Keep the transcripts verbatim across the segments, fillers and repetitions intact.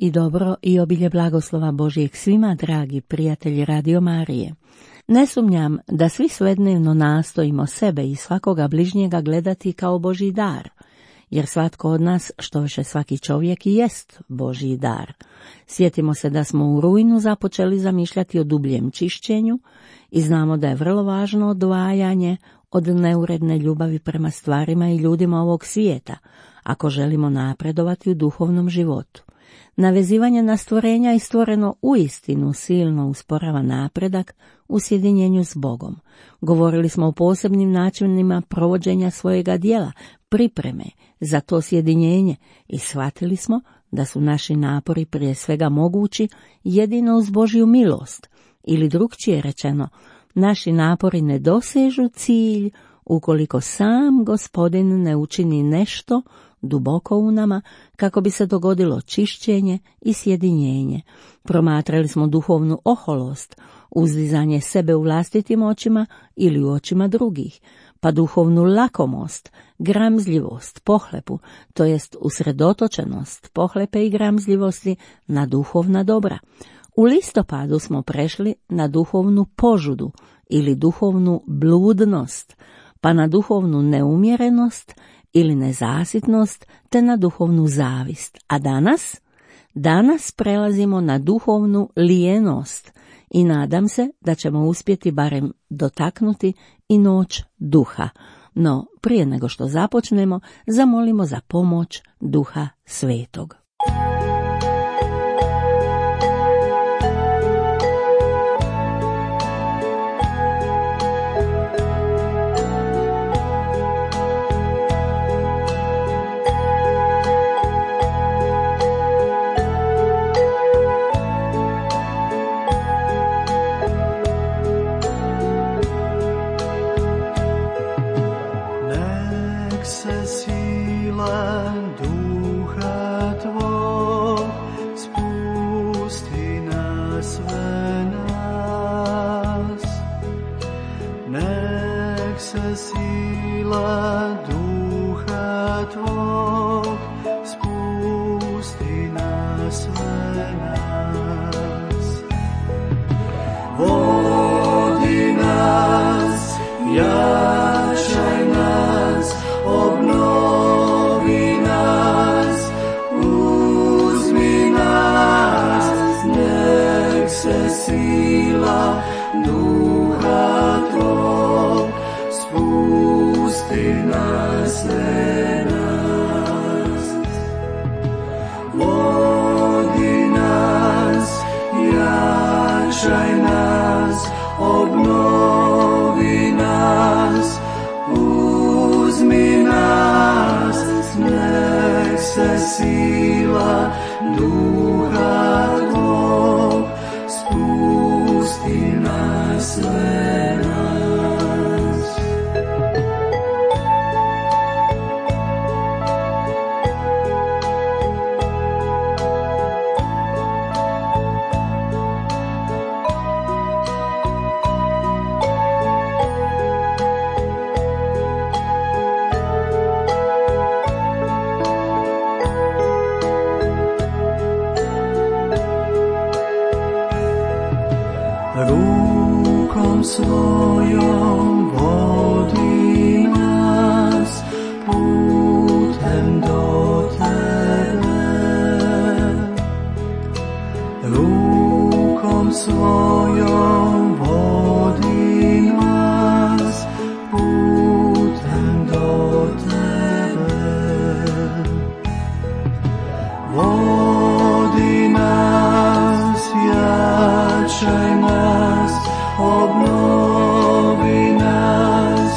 i dobro i obilje blagoslova Božijeg svima, dragi prijatelji Radio Marije. Ne sumnjam da svi svednevno nastojimo sebe i svakoga bližnjega gledati kao Božji dar, jer svatko od nas, što više svaki čovjek, i jest Božji dar. Sjetimo se da smo u rujnu započeli zamišljati o dubljem čišćenju i znamo da je vrlo važno odvajanje od neuredne ljubavi prema stvarima i ljudima ovog svijeta, ako želimo napredovati u duhovnom životu. Navezivanje na stvorenja i stvoreno uistinu silno usporava napredak u sjedinjenju s Bogom. Govorili smo o posebnim načinima provođenja svojega djela, pripreme za to sjedinjenje i shvatili smo da su naši napori prije svega mogući jedino uz Božju milost, ili drukčije rečeno, naši napori ne dosežu cilj ukoliko sam Gospodin ne učini nešto duboko u nama kako bi se dogodilo čišćenje i sjedinjenje. Promatrali smo duhovnu oholost, uzdizanje sebe u vlastitim očima ili u očima drugih, pa duhovnu lakomost, gramzljivost, pohlepu, to jest usredotočenost pohlepe i gramzljivosti na duhovna dobra. U listopadu smo prešli na duhovnu požudu ili duhovnu bludnost, pa na duhovnu neumjerenost ili nezasitnost, te na duhovnu zavist. A danas? Danas prelazimo na duhovnu lijenost i nadam se da ćemo uspjeti barem dotaknuti i noć duha. No, prije nego što započnemo, zamolimo za pomoć Duha Svetog. Rukom svojom vodi nas putem do tebe. Rukom svojom vodi nas putem do tebe. Vodi nas, jačaj nas, obnovi nas,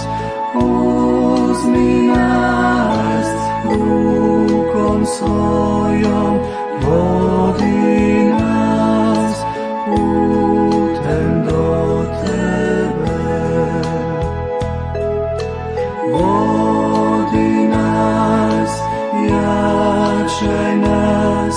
uzmi nas, rukom svojom vodi nas putem do tebe. Vodi nas, jačaj nas,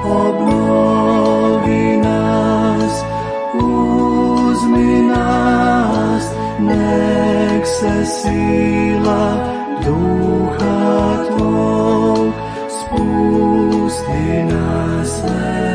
obnovi nas, uzmi nas, nek se sila Duha Tvog spusti na sve.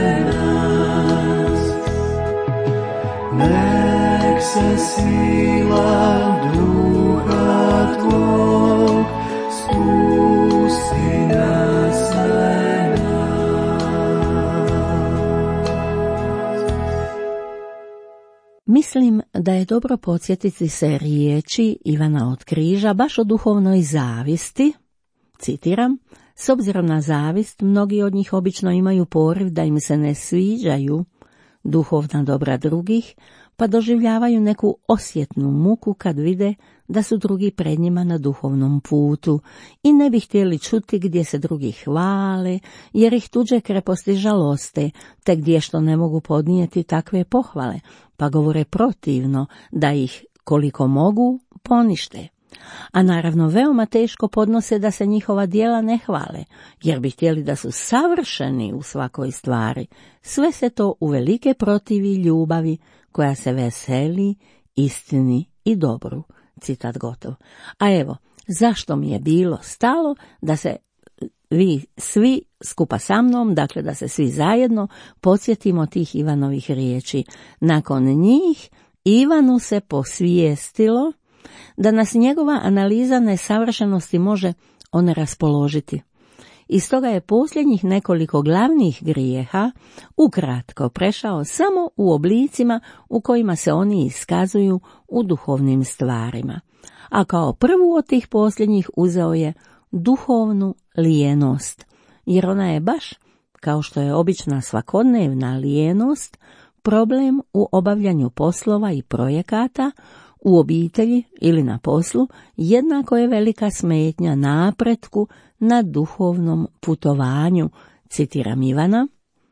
Mislim da je dobro podsjetiti se riječi Ivana od Križa baš o duhovnoj zavisti. Citiram: s obzirom na zavist, mnogi od njih obično imaju poriv da im se ne sviđaju duhovna dobra drugih, pa doživljavaju neku osjetnu muku kad vide da su drugi pred njima na duhovnom putu i ne bi htjeli čuti gdje se drugi hvale, jer ih tuđe kreposti žaloste, te gdje što ne mogu podnijeti takve pohvale, pa govore protivno da ih, koliko mogu, ponište. A naravno veoma teško podnose da se njihova djela ne hvale, jer bi htjeli da su savršeni u svakoj stvari. Sve se to uvelike protivi ljubavi koja se veseli istini i dobru. Citat gotov. A evo, zašto mi je bilo stalo da se vi svi skupa sa mnom, dakle da se svi zajedno podsjetimo tih Ivanovih riječi. Nakon njih Ivanu se posvijestilo da nas njegova analiza nesavršenosti može oneraspoložiti. I stoga je posljednjih nekoliko glavnih grijeha ukratko prešao samo u oblicima u kojima se oni iskazuju u duhovnim stvarima. A kao prvu od tih posljednjih uzeo je duhovnu lijenost, jer ona je baš, kao što je obična svakodnevna lijenost, problem u obavljanju poslova i projekata, u obitelji ili na poslu, jednako je velika smetnja napretku na duhovnom putovanju, citiram Ivana.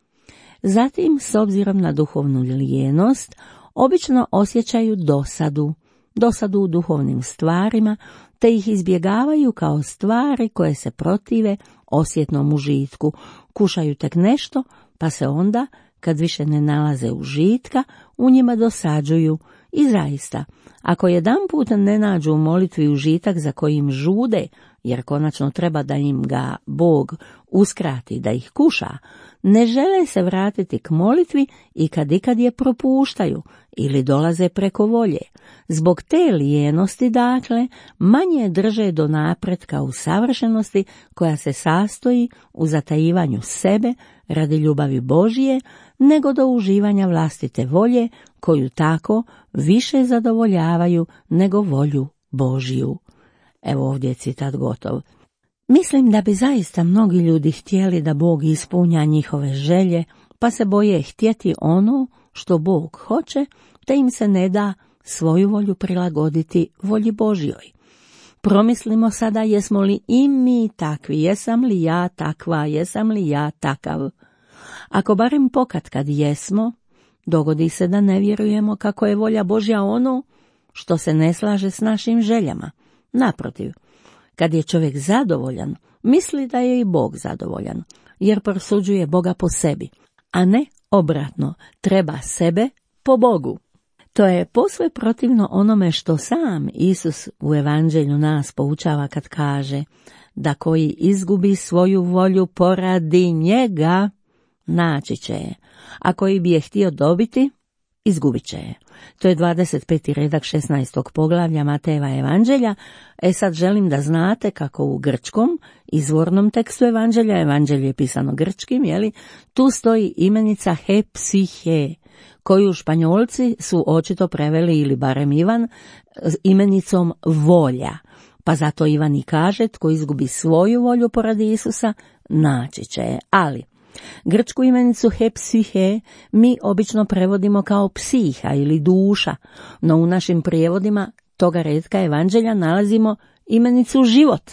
Zatim, s obzirom na duhovnu lijenost, obično osjećaju dosadu, dosadu u duhovnim stvarima, te ih izbjegavaju kao stvari koje se protive osjetnom užitku. Kušaju tek nešto, pa se onda, kad više ne nalaze užitka, u njima dosađuju. I zaista, ako jedanput ne nađu u molitvi užitak za kojim žude, jer konačno treba da im ga Bog uskrati da ih kuša, ne žele se vratiti k molitvi i kad ikad je propuštaju ili dolaze preko volje. Zbog te lijenosti, dakle, manje drže do napretka u savršenosti koja se sastoji u zatajivanju sebe radi ljubavi Božije, nego do uživanja vlastite volje, koju tako više zadovoljavaju nego volju Božiju. Evo ovdje je citat gotov. Mislim da bi zaista mnogi ljudi htjeli da Bog ispunja njihove želje, pa se boje htjeti ono što Bog hoće, te im se ne da svoju volju prilagoditi volji Božjoj. Promislimo sada, jesmo li i mi takvi, jesam li ja takva, jesam li ja takav. Ako barem pokatkad jesmo, dogodi se da ne vjerujemo kako je volja Božja ono što se ne slaže s našim željama. Naprotiv, kad je čovjek zadovoljan, misli da je i Bog zadovoljan, jer prosuđuje Boga po sebi, a ne obratno, treba sebe po Bogu. To je posve protivno onome što sam Isus u evanđelju nas poučava kad kaže da koji izgubi svoju volju poradi njega, naći će je, a koji bi je htio dobiti, izgubit će je. To je dvadeset peti redak šesnaestog poglavlja Matejeva evanđelja. E sad želim da znate kako u grčkom izvornom tekstu evanđelja, evanđelje je pisano grčkim, jeli, tu stoji imenica he psihe, koju Španjolci su očito preveli, ili barem Ivan, imenicom volja. Pa zato Ivan i kaže, tko izgubi svoju volju poradi Isusa, naći će je. Ali grčku imenicu he psihe mi obično prevodimo kao psiha ili duša, no u našim prijevodima toga retka evanđelja nalazimo imenicu život.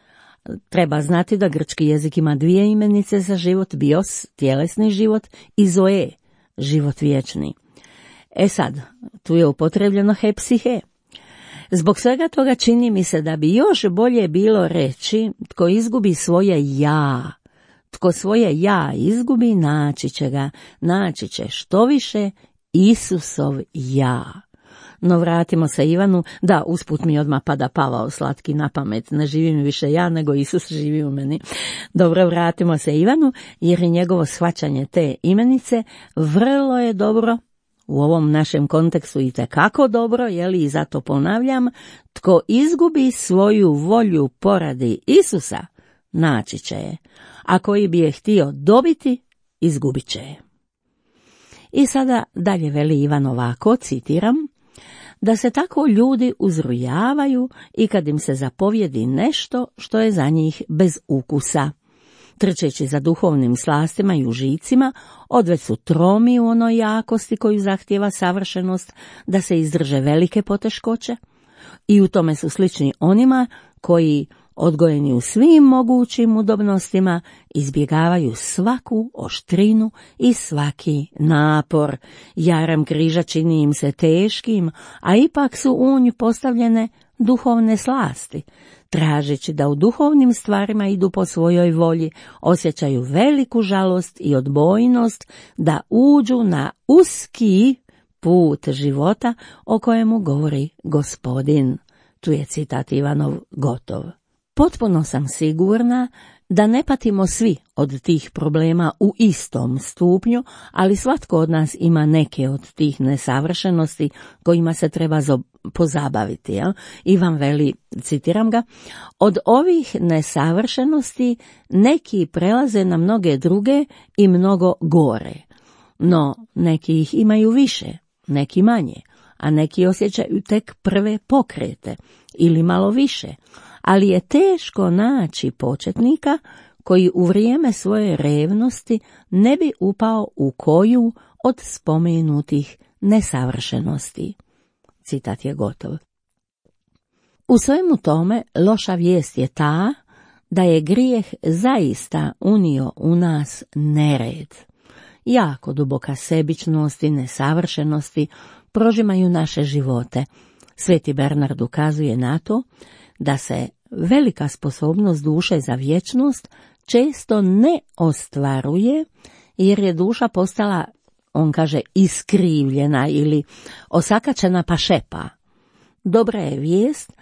Treba znati da grčki jezik ima dvije imenice za život, bios, tjelesni život, i zoe, život vječni. E sad, tu je upotrebljeno he psihe. Zbog svega toga čini mi se da bi još bolje bilo reći, tko izgubi svoje ja, tko svoje ja izgubi, naći će ga, naći će što više Isusov ja. No vratimo se Ivanu, da, usput mi odmah pada Pavao slatki na pamet, ne živim više ja, nego Isus živi u meni. Dobro, vratimo se Ivanu, jer je njegovo shvaćanje te imenice vrlo je dobro, u ovom našem kontekstu i tekako dobro, jeli, i zato ponavljam, tko izgubi svoju volju poradi Isusa, naći će je, a koji bi je htio dobiti, izgubit će je. I sada dalje veli Ivan ovako, citiram, da se tako ljudi uzrujavaju i kad im se zapovjedi nešto što je za njih bez ukusa. Trčeći za duhovnim slastima i užicima, odveć su tromi u onoj jakosti koju zahtijeva savršenost da se izdrže velike poteškoće i u tome su slični onima koji, odgojeni u svim mogućim udobnostima, izbjegavaju svaku oštrinu i svaki napor. Jaram križa čini im se teškim, a ipak su u nju postavljene duhovne slasti. Tražeći da u duhovnim stvarima idu po svojoj volji, osjećaju veliku žalost i odbojnost da uđu na uski put života o kojemu govori Gospodin. Tu je citat Ivanov gotov. Potpuno sam sigurna da ne patimo svi od tih problema u istom stupnju, ali svatko od nas ima neke od tih nesavršenosti kojima se treba pozabaviti. Ja? Ivan veli, citiram ga, od ovih nesavršenosti neki prelaze na mnoge druge i mnogo gore, no neki ih imaju više, neki manje, a neki osjećaju tek prve pokrete ili malo više, ali je teško naći početnika koji u vrijeme svoje revnosti ne bi upao u koju od spomenutih nesavršenosti. Citat je gotov. U svemu tome loša vijest je ta da je grijeh zaista unio u nas nered. Jako duboka sebičnost i nesavršenosti prožimaju naše živote. Sveti Bernard ukazuje na to da se velika sposobnost duše za vječnost često ne ostvaruje jer je duša postala, on kaže, iskrivljena ili osakačena pa šepa. Dobra je vijest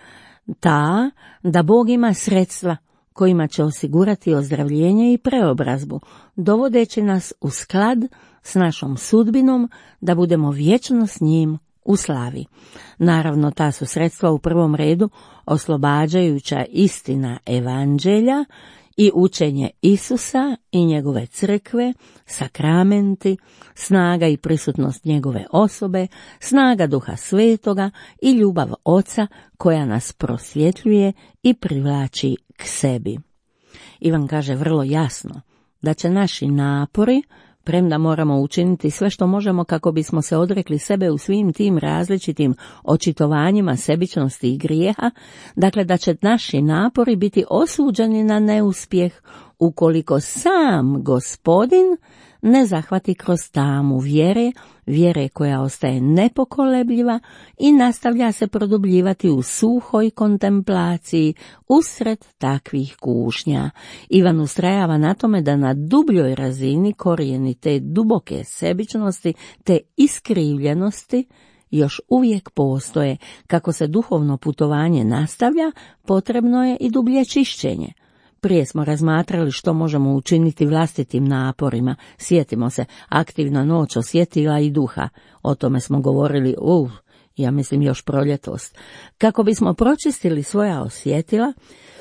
ta da Bog ima sredstva kojima će osigurati ozdravljenje i preobrazbu, dovodeći nas u sklad s našom sudbinom da budemo vječno s njim u slavi. Naravno, ta su sredstva u prvom redu oslobađajuća istina evanđelja i učenje Isusa i njegove crkve, sakramenti, snaga i prisutnost njegove osobe, snaga Duha Svetoga i ljubav Oca koja nas prosvjetljuje i privlači k sebi. Ivan kaže vrlo jasno da će naši napori, premda moramo učiniti sve što možemo kako bismo se odrekli sebe u svim tim različitim očitovanjima sebičnosti i grijeha, dakle da će naši napori biti osuđeni na neuspjeh ukoliko sam Gospodin ne zahvati kroz tamu vjere, vjere koja ostaje nepokolebljiva i nastavlja se produbljivati u suhoj kontemplaciji usred takvih kušnja. Ivan ustrajava na tome da na dubljoj razini korijeni te duboke sebičnosti, te iskrivljenosti još uvijek postoje. Kako se duhovno putovanje nastavlja, potrebno je i dublje čišćenje. Prije smo razmatrali što možemo učiniti vlastitim naporima. Sjetimo se, aktivna noć osjetila i duha. O tome smo govorili, uh, ja mislim još proljetos. Kako bismo pročistili svoja osjetila,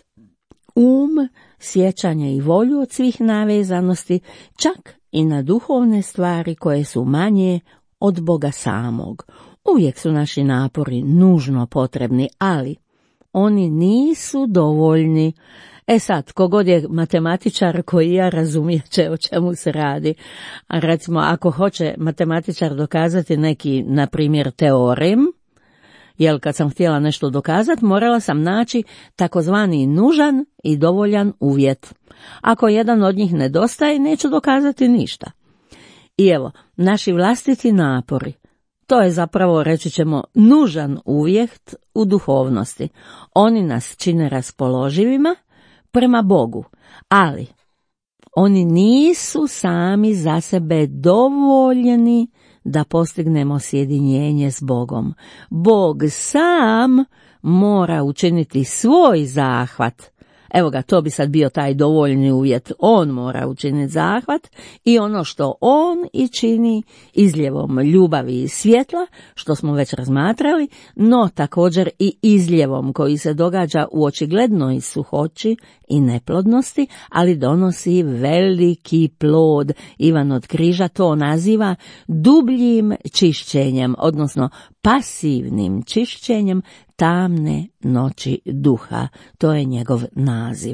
um, sjećanje i volju od svih navezanosti, čak i na duhovne stvari koje su manje od Boga samog. Uvijek su naši napori nužno potrebni, ali oni nisu dovoljni. E sad, kogod je matematičar koji ja razumijet će o čemu se radi. A recimo, ako hoće matematičar dokazati neki, na primjer, teorem, jer kad sam htjela nešto dokazati, morala sam naći takozvani nužan i dovoljan uvjet. Ako jedan od njih nedostaje, neću dokazati ništa. I evo, naši vlastiti napori, to je zapravo, reći ćemo, nužan uvjet u duhovnosti. Oni nas čine raspoloživima prema Bogu, ali oni nisu sami za sebe dovoljni da postignemo sjedinjenje s Bogom. Bog sam mora učiniti svoj zahvat, Evo ga, to bi sad bio taj dovoljni uvjet. On mora učiniti zahvat i ono što on i čini izljevom ljubavi i svjetla, što smo već razmatrali, no također i izljevom koji se događa u očiglednoj suhoći i neplodnosti, ali donosi veliki plod. Ivan od Križa to naziva dubljim čišćenjem, odnosno pasivnim čišćenjem tamne noći duha. To je njegov naziv.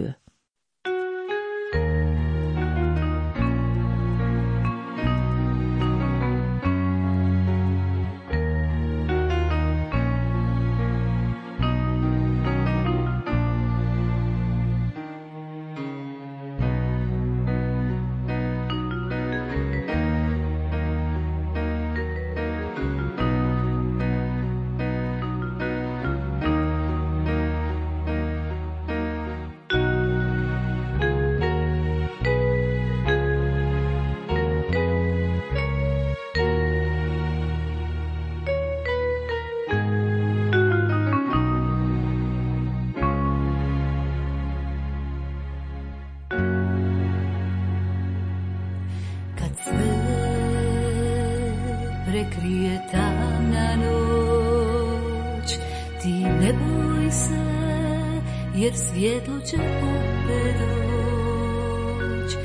Prekrije tamna noć, ti ne boj se, jer svjetlo će opet doć.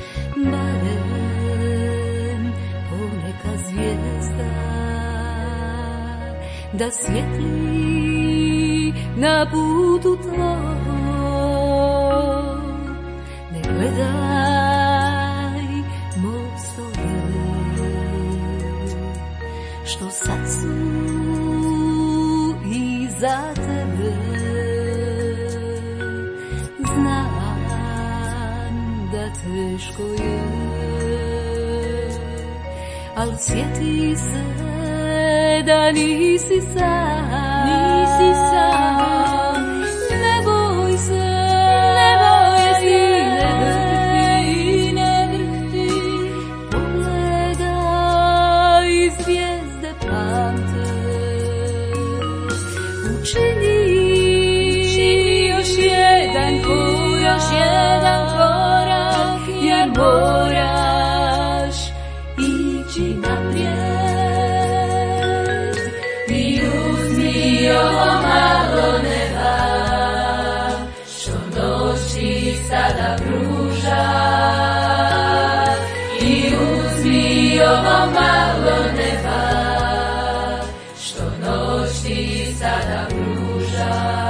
Barem poneka zvijezda da svjetli na putu tvoj. Ne gledaj mostove što sad su iza tebe. Znam da teško je, al sjeti se da nisi sam, nisi sam. Ne boj se, ne boj se, ne drhti, ne drhti. Pogledaj zvijezde pamte, učini, učini još jedan korak, još jedan korak, jer moraš ići naprijed. I uzmi ovo malo neba, što noći sada pruža. I uzmi ovo malo neba, što noći sada pruža.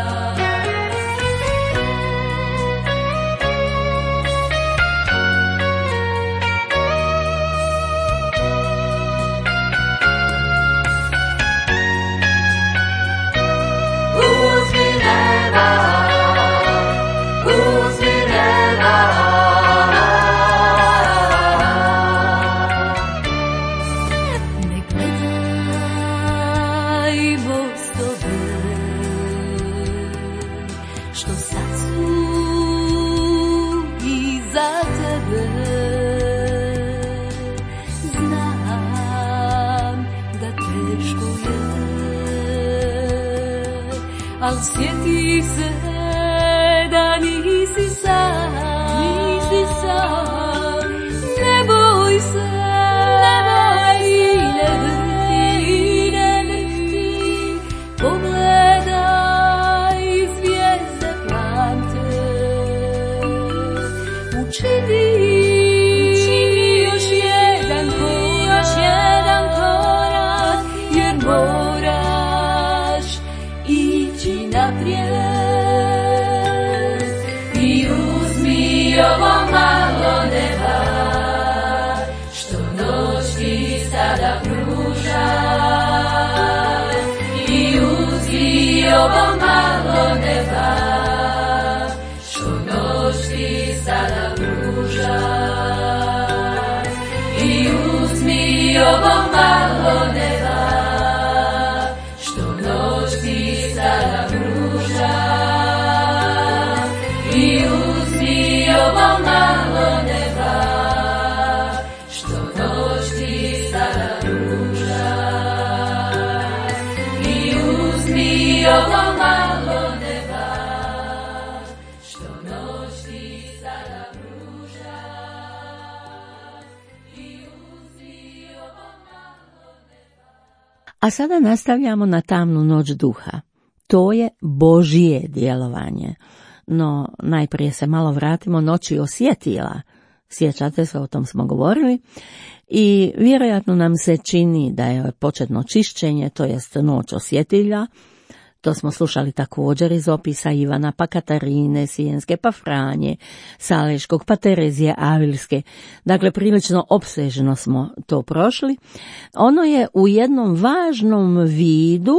Al sjeti se da nisi sam, nisi sam. Ne boj se, ne boj se, ne drhti, ne drhti. Pogledaj zvijezde plamte, učini, učini još jedan korak, još jedan korak, jer moraš ići naprijed. I uzmi ovo malo neba, što noć ti sada pruža. I uzmi ovo malo neba, što noć ti sada pruža. I uzmi ovo malo neba, što noć ti sada pruža. I uzmi ovo malo neba, što noć ti sada pruža. I uzmi ovo malo neba, što noć ti sada pruža i uzmi ovo malo neba. A sada nastavljamo na tamnu noć duha. To je Božje djelovanje. No, najprije se malo vratimo noći osjetila. Sjećate se, o tom smo govorili. I vjerojatno nam se čini da je početno čišćenje, to jest noć osjetilja. To smo slušali također iz opisa Ivana, pa Katarine Sijenske, pa Franje Saleškog, pa Terezije Avilske. Dakle, prilično opsežno smo to prošli. Ono je u jednom važnom vidu,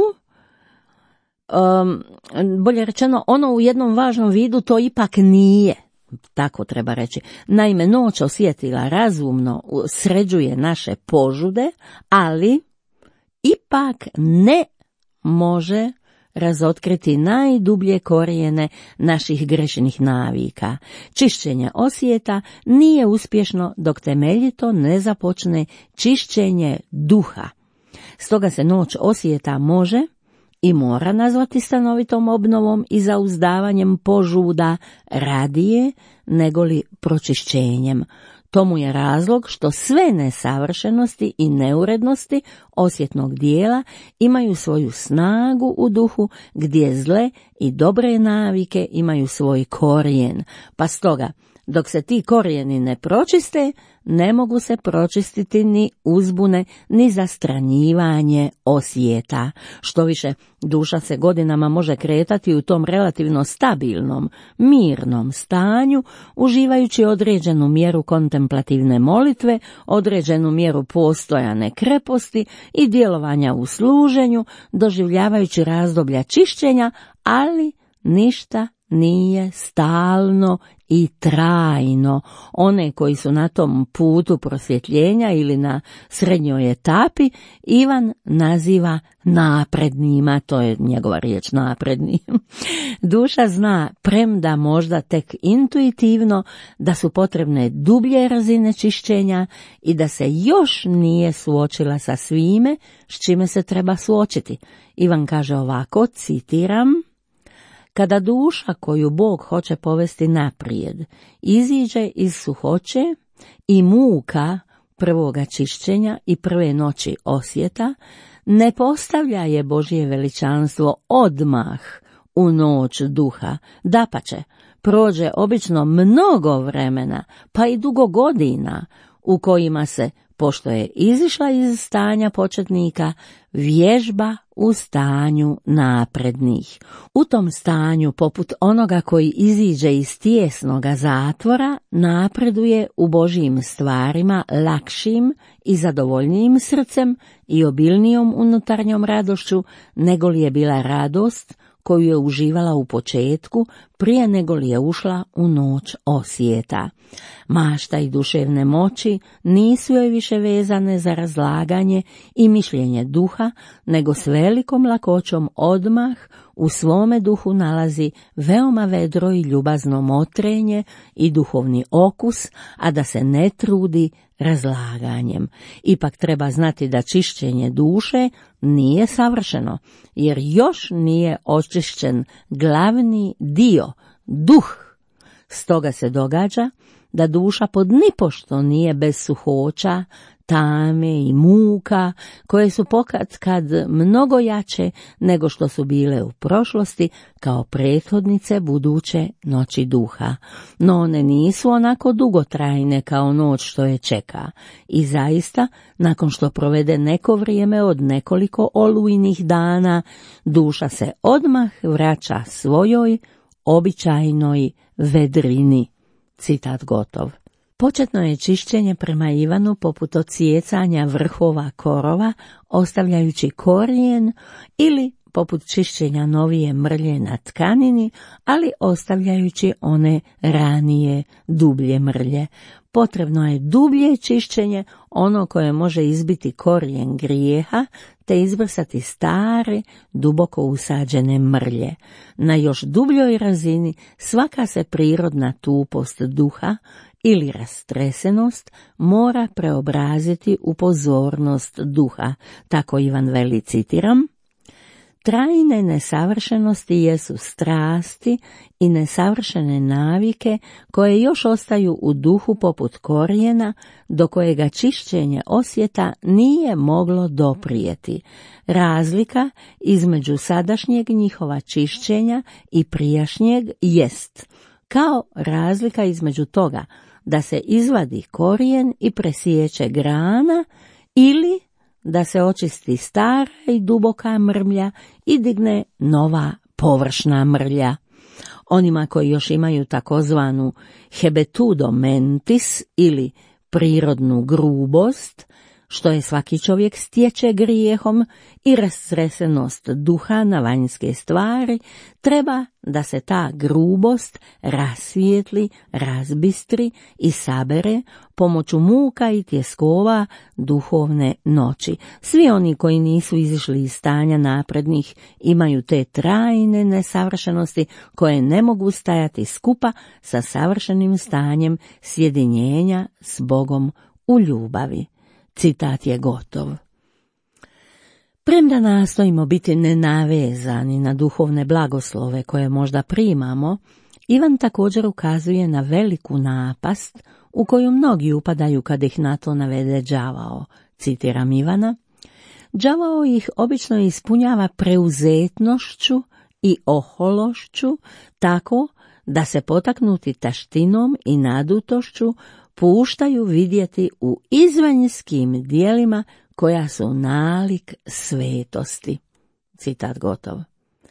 um, bolje rečeno, ono u jednom važnom vidu to ipak nije. Tako treba reći. Naime, noć osjetila razumno sređuje naše požude, ali ipak ne može razotkriti najdublje korijene naših grešnih navika. Čišćenje osjeta nije uspješno dok temeljito ne započne čišćenje duha. Stoga se noć osjeta može i mora nazvati stanovitom obnovom i zauzdavanjem požuda radije negoli pročišćenjem. Tomu je razlog što sve nesavršenosti i neurednosti osjetnog dijela imaju svoju snagu u duhu, gdje zle i dobre navike imaju svoj korijen. Pa stoga, dok se ti korijeni ne pročiste, ne mogu se pročistiti ni uzbune, ni zastranjivanje osjeta. Što više, duša se godinama može kretati u tom relativno stabilnom, mirnom stanju, uživajući određenu mjeru kontemplativne molitve, određenu mjeru postojane kreposti i djelovanja u služenju, doživljavajući razdoblja čišćenja, ali ništa nije stalno i trajno. One koji su na tom putu prosvjetljenja ili na srednjoj etapi, Ivan naziva naprednima, to je njegova riječ, napredni. Duša zna, premda možda tek intuitivno, da su potrebne dublje razine čišćenja i da se još nije suočila sa svime s čime se treba suočiti. Ivan kaže ovako, citiram: kada duša koju Bog hoće povesti naprijed iziđe iz suhoće i muka prvoga čišćenja i prve noći osjeta, ne postavlja je Božje veličanstvo odmah u noć duha. Dapače, prođe obično mnogo vremena, pa i dugo godina, u kojima se, pošto je izišla iz stanja početnika, vježba u stanju naprednih. U tom stanju, poput onoga koji iziđe iz tijesnoga zatvora, napreduje u Božjim stvarima lakšim i zadovoljnijim srcem i obilnijom unutarnjom radošću, nego li je bila radost koju je uživala u početku, prije nego li je ušla u noć osjeta. Mašta i duševne moći nisu joj više vezane za razlaganje i mišljenje duha, nego s velikom lakoćom odmah u svome duhu nalazi veoma vedro i ljubazno motrenje i duhovni okus, a da se ne trudi razlaganjem. Ipak treba znati da čišćenje duše nije savršeno, jer još nije očišćen glavni dio, duh. Stoga se događa da duša pod nipošto nije bez suhoća, tame i muka, koje su pokatkad mnogo jače nego što su bile u prošlosti kao prethodnice buduće noći duha. No one nisu onako dugotrajne kao noć što je čeka. I zaista, nakon što provede neko vrijeme od nekoliko olujnih dana, duša se odmah vraća svojoj običajnoj vedrini. Citat gotov. Početno je čišćenje prema Ivanu poput odsijecanja vrhova korova, ostavljajući korijen, ili poput čišćenja novije mrlje na tkanini, ali ostavljajući one ranije dublje mrlje. Potrebno je dublje čišćenje, ono koje može izbiti korijen grijeha, te izbrisati stare, duboko usađene mrlje. Na još dubljoj razini svaka se prirodna tupost duha ili rastresenost mora preobraziti u pozornost duha. Tako Ivan veli, citiram: Trajne nesavršenosti jesu strasti i nesavršene navike koje još ostaju u duhu poput korijena do kojega čišćenje osjeta nije moglo doprijeti. Razlika između sadašnjeg njihova čišćenja i prijašnjeg jest kao razlika između toga da se izvadi korijen i presječe grana ili da se očisti stara i duboka mrlja i digne nova površna mrlja. Onima koji još imaju takozvanu hebetudo mentis ili prirodnu grubost, što je svaki čovjek stječe grijehom, i rasresenost duha na vanjske stvari, treba da se ta grubost rasvijetli, razbistri i sabere pomoću muka i tjeskova duhovne noći. Svi oni koji nisu izišli iz stanja naprednih imaju te trajne nesavršenosti koje ne mogu stajati skupa sa savršenim stanjem sjedinjenja s Bogom u ljubavi. Citat je gotov. Premda nastojimo biti nenavezani na duhovne blagoslove koje možda primamo, Ivan također ukazuje na veliku napast u koju mnogi upadaju kad ih na to navede đavao. Citiram Ivana: đavao ih obično ispunjava preuzetnošću i ohološću tako da se potaknuti taštinom i nadutošću puštaju vidjeti u izvanjskim dijelima koja su nalik svetosti. Citat gotov.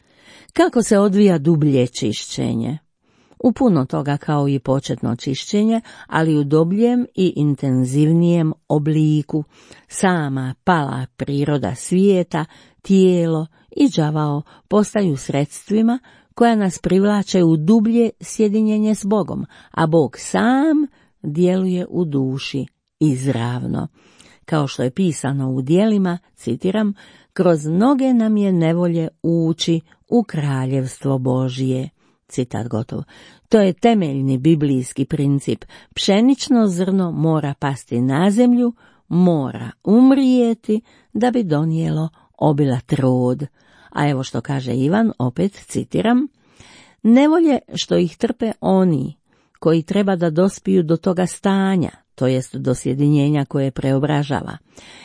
Kako se odvija dublje čišćenje? U puno toga kao i početno čišćenje, ali u dobljem i intenzivnijem obliku. Sama pala priroda svijeta, tijelo i đavao postaju sredstvima koja nas privlače u dublje sjedinjenje s Bogom, a Bog sam djeluje u duši izravno. Kao što je pisano u djelima, citiram, kroz mnoge nam je nevolje ući u kraljevstvo Božije. Citat gotov. To je temeljni biblijski princip. Pšenično zrno mora pasti na zemlju, mora umrijeti da bi donijelo obilat rod. A evo što kaže Ivan, opet citiram: nevolje što ih trpe oni koji treba da dospiju do toga stanja, to jest do sjedinjenja koje preobražava,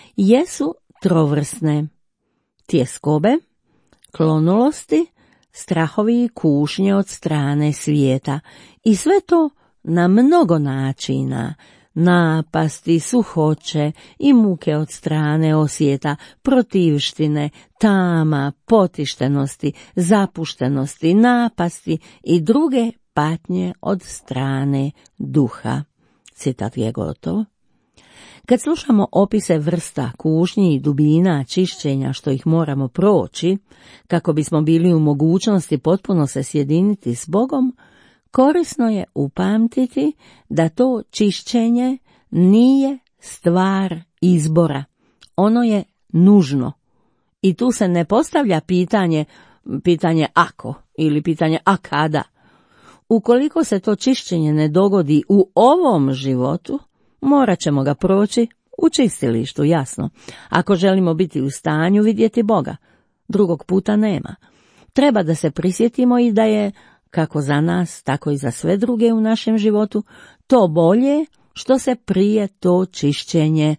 jesu trovrsne: tjeskobe, klonulosti, strahovi i kušnje od strane svijeta, i sve to na mnogo načina: napasti, suhoće i muke od strane osjeta, protivštine, tama, potištenosti, zapuštenosti, napasti i druge patnje od strane duha. Citat je gotov. Kad slušamo opise vrsta kušnji i dubina čišćenja što ih moramo proći, kako bismo bili u mogućnosti potpuno se sjediniti s Bogom, korisno je upamtiti da to čišćenje nije stvar izbora. Ono je nužno. I tu se ne postavlja pitanje, pitanje ako ili pitanje a kada. Ukoliko se to čišćenje ne dogodi u ovom životu, morat ćemo ga proći u čistilištu, jasno. Ako želimo biti u stanju vidjeti Boga, drugog puta nema. Treba da se prisjetimo i da je, kako za nas, tako i za sve druge u našem životu, to bolje što se prije to čišćenje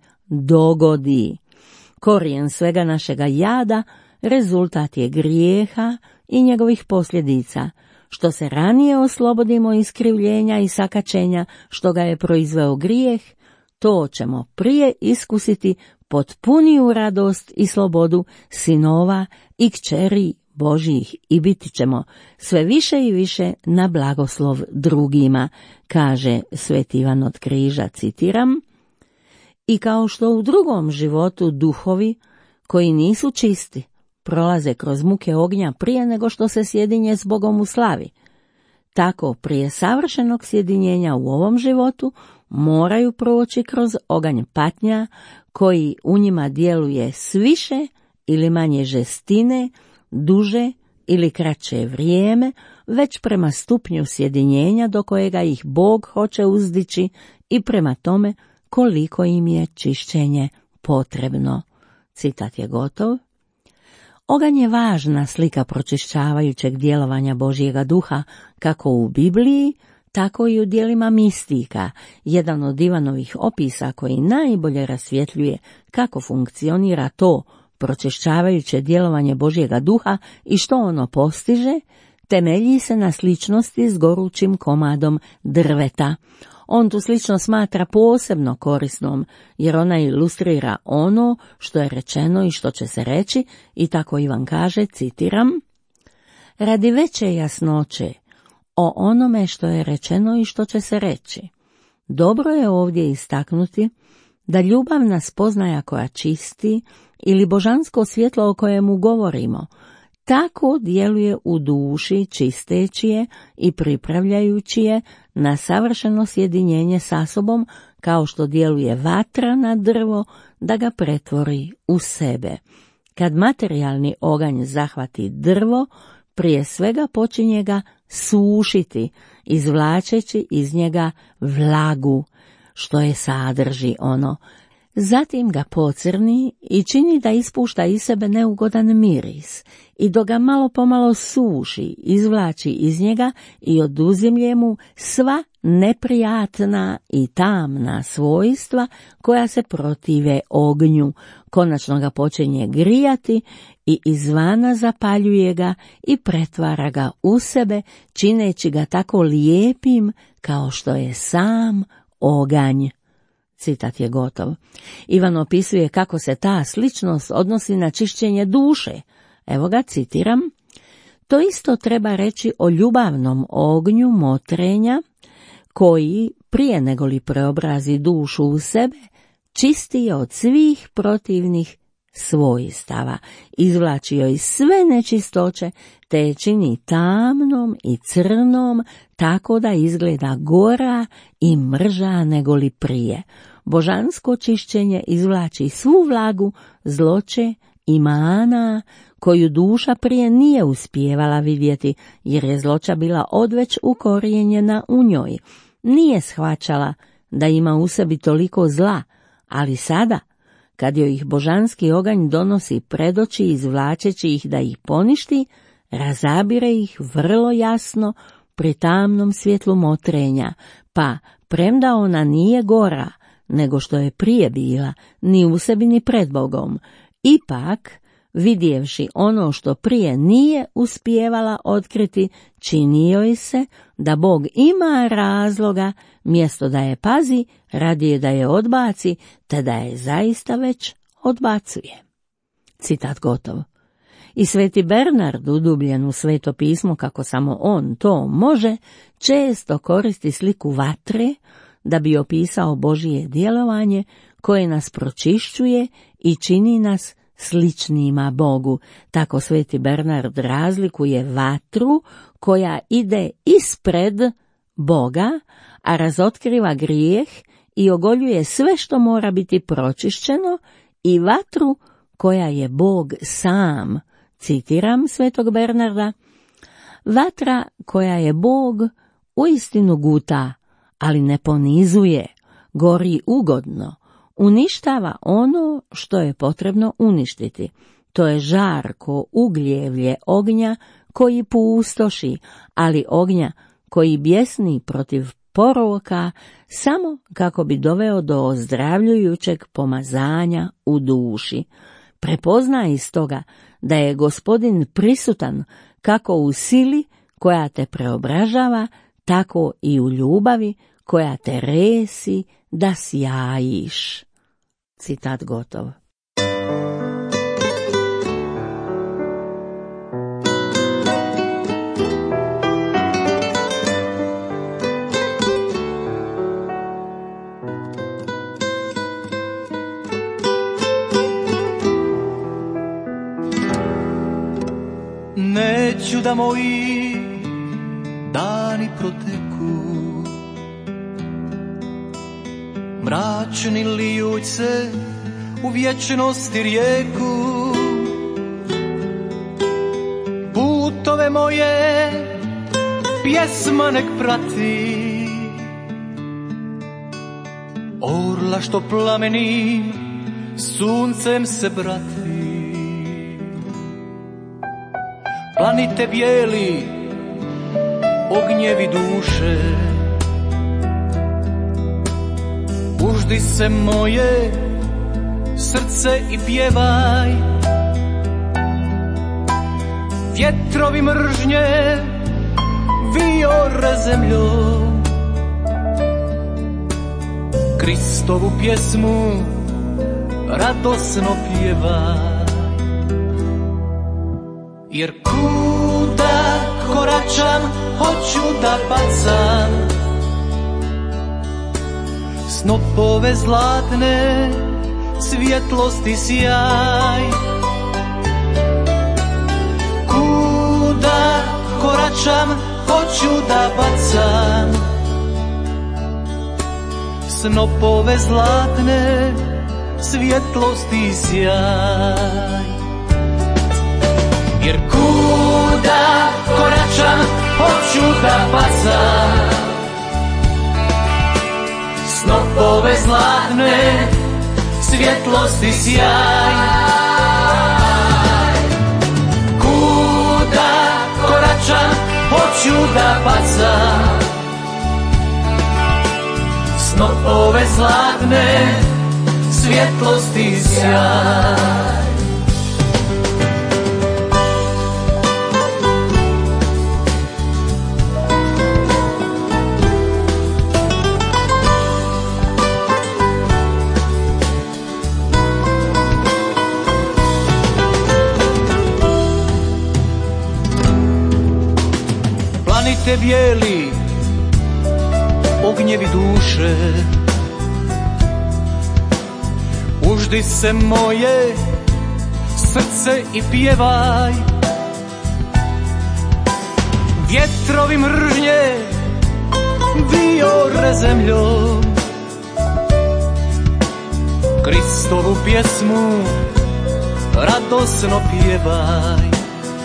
dogodi. Korijen svega našega jada rezultat je grijeha i njegovih posljedica. Što se ranije oslobodimo iskrivljenja i sakačenja što ga je proizveo grijeh, to ćemo prije iskusiti potpuniju radost i slobodu sinova i kćeri Božjih i biti ćemo sve više i više na blagoslov drugima, kaže Sveti Ivan od Križa, citiram: i kao što u drugom životu duhovi koji nisu čisti prolaze kroz muke ognja prije nego što se sjedinje s Bogom u slavi, tako prije savršenog sjedinjenja u ovom životu moraju proći kroz oganj patnja koji u njima djeluje s više ili manje žestine, duže ili kraće vrijeme, već prema stupnju sjedinjenja do kojega ih Bog hoće uzdići i prema tome koliko im je čišćenje potrebno. Citat je gotov. Oganj je važna slika pročišćavajućeg djelovanja Božjega duha, kako u Bibliji, tako i u djelima mistika, jedan od Ivanovih opisa koji najbolje rasvjetljuje kako funkcionira to pročišćavajuće djelovanje Božjega duha i što ono postiže, temelji se na sličnosti s gorućim komadom drveta. On tu sličnost smatra posebno korisnom, jer ona ilustrira ono što je rečeno i što će se reći, i tako Ivan kaže, citiram, radi veće jasnoće o onome što je rečeno i što će se reći. Dobro je ovdje istaknuti da ljubavna spoznaja koja čisti ili božansko svjetlo o kojemu govorimo tako djeluje u duši čisteći je i pripravljajući je na savršeno sjedinjenje sa sobom, kao što djeluje vatra na drvo da ga pretvori u sebe. Kad materijalni oganj zahvati drvo, prije svega počinje ga sušiti, izvlačeći iz njega vlagu, što je sadrži ono. Zatim ga pocrni i čini da ispušta iz sebe neugodan miris, i dok ga malo pomalo suši, izvlači iz njega i oduzimlje mu sva neprijatna i tamna svojstva koja se protive ognju. Konačno ga počinje grijati i izvana zapaljuje ga i pretvara ga u sebe, čineći ga tako lijepim kao što je sam oganj. Citat je gotov. Ivan opisuje kako se ta sličnost odnosi na čišćenje duše. Evo ga, citiram. To isto treba reći o ljubavnom ognju motrenja, koji, prije nego li preobrazi dušu u sebe, čisti je od svih protivnih svojstava, izvlači joj sve nečistoće, te je čini tamnom i crnom, tako da izgleda gora i mrža nego li prije. Božansko čišćenje izvlači svu vlagu, zloće i mana, koju duša prije nije uspijevala vidjeti, jer je zloća bila odveć ukorijenjena u njoj. Nije shvaćala da ima u sebi toliko zla, ali sada, kad joj ih božanski oganj donosi pred oči izvlačeći ih da ih poništi, razabire ih vrlo jasno pri tamnom svjetlu motrenja, pa, premda ona nije gora nego što je prije bila, ni u sebi ni pred Bogom, ipak, vidjevši ono što prije nije uspijevala otkriti, čini joj se da Bog ima razloga, mjesto da je pazi, radije da je odbaci, te da je zaista već odbacuje. Citat gotov. I sveti Bernard, udubljen u sveto pismo kako samo on to može, često koristi sliku vatre da bi opisao Božje djelovanje koje nas pročišćuje i čini nas sličnima Bogu. Tako sveti Bernard razlikuje vatru koja ide ispred Boga, a razotkriva grijeh i ogoljuje sve što mora biti pročišćeno, i vatru koja je Bog sam. Citiram svetog Bernarda. Vatra koja je Bog uistinu guta, ali ne ponizuje, gori ugodno, uništava ono što je potrebno uništiti. To je žarko ugljevlje ognja koji pustoši, ali ognja koji bjesni protiv poroka samo kako bi doveo do ozdravljujućeg pomazanja u duši. Prepozna iz toga da je Gospodin prisutan kako u sili koja te preobražava, tako i u ljubavi koja te resi da sjajiš. Citat gotov. Neću da moji dani proteku, mračni lijuć se u vječnosti rijeku. Putove moje pjesma nek prati, orla što plameni suncem se brati. Planite bijeli, ognjevi duše, uždi se moje srce i pjevaj. Vjetrovi mržnje vijore zemljom, Kristovu pjesmu radosno pjevaj. Jer kuda koračam, hoću da bacam snopove zlatne, svjetlosti sjaj. Kuda koračam, hoću da bacam snopove zlatne, svjetlosti sjaj. Jer kuda koračam, hoću da bacam snopove zlatne, svjetlosti sjaj. Kuda koračam, hoću da bacam snopove zlatne, svjetlosti sjaj. Planite bijeli, ognjevi duše, uždi se moje srce i pjevaj. Vjetrovi mržnje vijore zemljom, Kristovu pjesmu radosno pjevaj.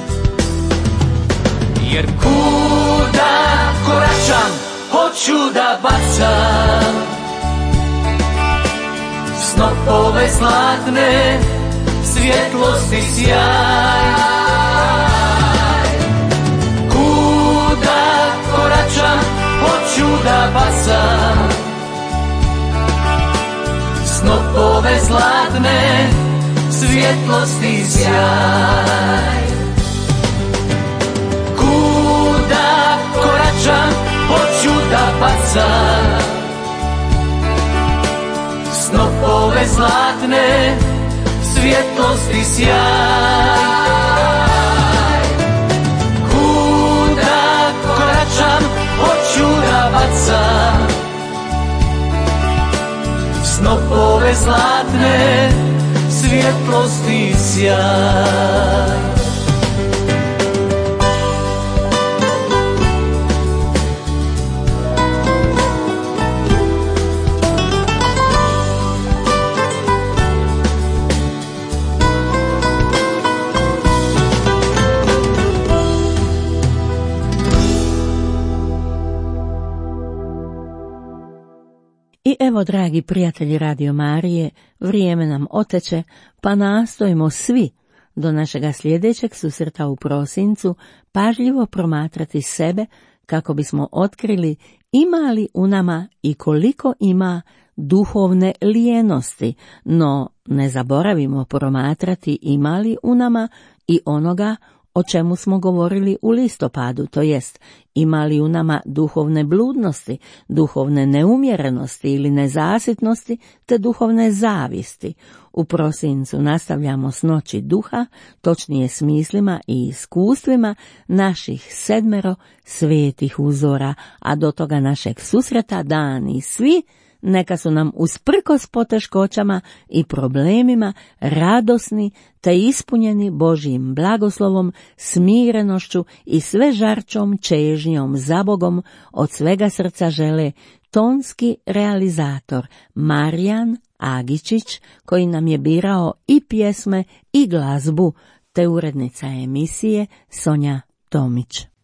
Jer kuda koračam, hoću da bacam snopove zlatne, svjetlosti sjaj. Kuda koračam, hoću da bacam snopove zlatne, svjetlosti sjaj. Kuda koračam, hoću da bacam snopove zlatne, svjetlosti sjaj. Kuda koračam, hoću da bacam snopove zlatne, svjetlosti sjaj. I evo, dragi prijatelji Radio Marije, vrijeme nam oteče, pa nastojimo svi do našega sljedećeg susreta u prosincu pažljivo promatrati sebe kako bismo otkrili ima li u nama i koliko ima duhovne lijenosti, no ne zaboravimo promatrati ima li u nama i onoga o čemu smo govorili u listopadu, to jest ima li u nama duhovne bludnosti, duhovne neumjerenosti ili nezasitnosti, te duhovne zavisti. U prosincu nastavljamo s noći duha, točnije s mislima i iskustvima naših sedmero svetih uzora, a do toga našeg susreta dani svi neka su nam usprkos poteškoćama i problemima radosni te ispunjeni Božjim blagoslovom, smirenošću i sve žarčom čežnjom za Bogom od svega srca žele tonski realizator Marijan Agičić, koji nam je birao i pjesme i glazbu, te urednica emisije Sonja Tomić.